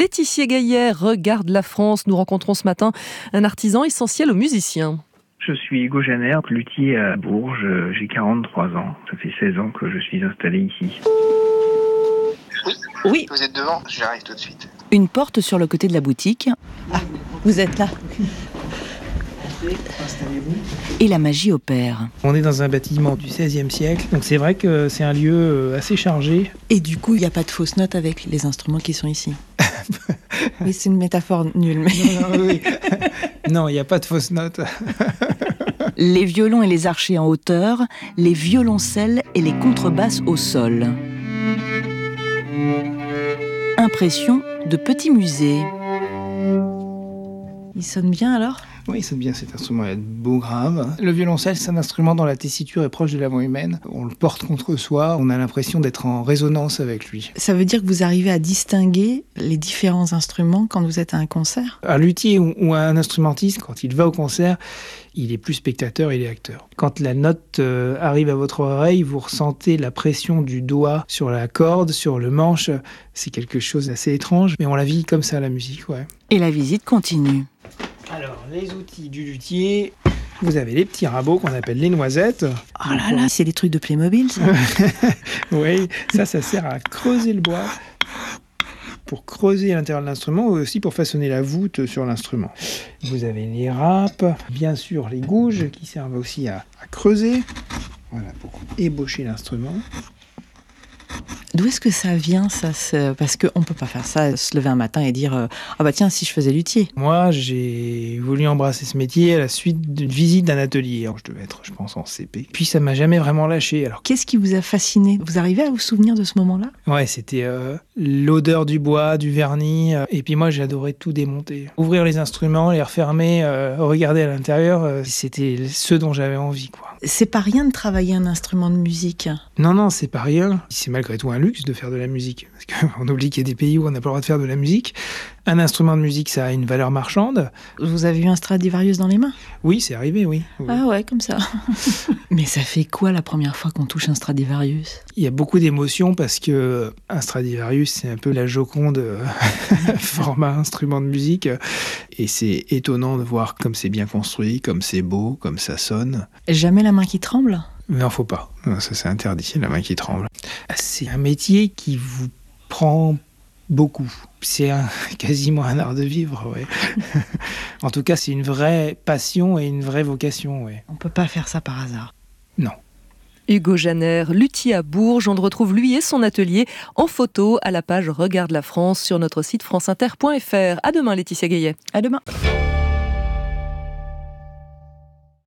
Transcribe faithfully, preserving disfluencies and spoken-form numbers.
Laetitia Gaillet regarde la France. Nous rencontrons ce matin un artisan essentiel aux musiciens. Je suis Hugo Janer, luthier à Bourges. J'ai quarante-trois ans. Ça fait seize ans que je suis installé ici. Oui, oui. Vous êtes devant, j'arrive tout de suite. Une porte sur le côté de la boutique. Ah, vous êtes là. Et la magie opère. On est dans un bâtiment du seizième siècle, donc c'est vrai que c'est un lieu assez chargé. Et du coup, il n'y a pas de fausses notes avec les instruments qui sont ici. Oui, c'est une métaphore nulle. Mais... Non, non, oui. Non, il n'y a pas de fausses notes. Les violons et les archers en hauteur, les violoncelles et les contrebasses au sol. Impression de petit musée. Il sonne bien alors ? Oui, c'est bien cet instrument, il y a de beaux graves. Le violoncelle, c'est un instrument dont la tessiture est proche de la voix humaine. On le porte contre soi, on a l'impression d'être en résonance avec lui. Ça veut dire que vous arrivez à distinguer les différents instruments quand vous êtes à un concert ? Un luthier ou un instrumentiste, quand il va au concert, il est plus spectateur, il est acteur. Quand la note euh, arrive à votre oreille, vous ressentez la pression du doigt sur la corde, sur le manche. C'est quelque chose d'assez étrange, mais on la vit comme ça, la musique, ouais. Et la visite continue. Alors, les outils du luthier, vous avez les petits rabots qu'on appelle les noisettes. Oh là là, c'est des trucs de Playmobil, ça. Oui, ça, ça sert à creuser le bois, pour creuser à l'intérieur de l'instrument, ou aussi pour façonner la voûte sur l'instrument. Vous avez les râpes, bien sûr les gouges, qui servent aussi à, à creuser, voilà, pour ébaucher l'instrument. D'où est-ce que ça vient, ça c'est... Parce qu'on ne peut pas faire ça, se lever un matin et dire euh, « Ah bah tiens, si je faisais luthier ». Moi, j'ai voulu embrasser ce métier à la suite d'une visite d'un atelier. Alors, je devais être, je pense, en C P. Puis ça m'a jamais vraiment lâché. Alors, qu'est-ce qui vous a fasciné ? Vous arrivez à vous souvenir de ce moment-là ? Ouais, c'était euh, l'odeur du bois, du vernis. Euh, et puis moi, j'adorais tout démonter. Ouvrir les instruments, les refermer, euh, regarder à l'intérieur, euh, c'était ce dont j'avais envie, quoi. C'est pas rien de travailler un instrument de musique. Non, non, c'est pas rien. C'est malgré tout un luxe de faire de la musique. Parce qu'on oublie qu'il y a des pays où on n'a pas le droit de faire de la musique. Un instrument de musique, ça a une valeur marchande. Vous avez eu un Stradivarius dans les mains ? Oui, c'est arrivé, oui. oui. Ah ouais, comme ça. Mais ça fait quoi la première fois qu'on touche un Stradivarius ? Il y a beaucoup d'émotions parce que un Stradivarius, c'est un peu la Joconde format instrument de musique. Et c'est étonnant de voir comme c'est bien construit, comme c'est beau, comme ça sonne. Jamais la main qui tremble ? Non, faut pas. Non, ça, c'est interdit, la main qui tremble. C'est un métier qui vous prend beaucoup. C'est un, quasiment un art de vivre, ouais. En tout cas, c'est une vraie passion et une vraie vocation, ouais. On peut pas faire ça par hasard. Non. Hugo Janer, luthier à Bourges. On le retrouve lui et son atelier en photo à la page Regarde la France sur notre site franceinter point f r. À demain, Laetitia Gaillet. À demain.